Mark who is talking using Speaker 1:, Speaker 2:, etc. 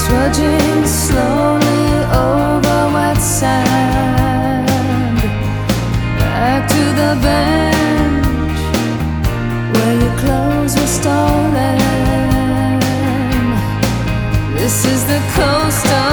Speaker 1: trudging slowly over wet sand, back to the bench where your clothes were stolen. This is the coast of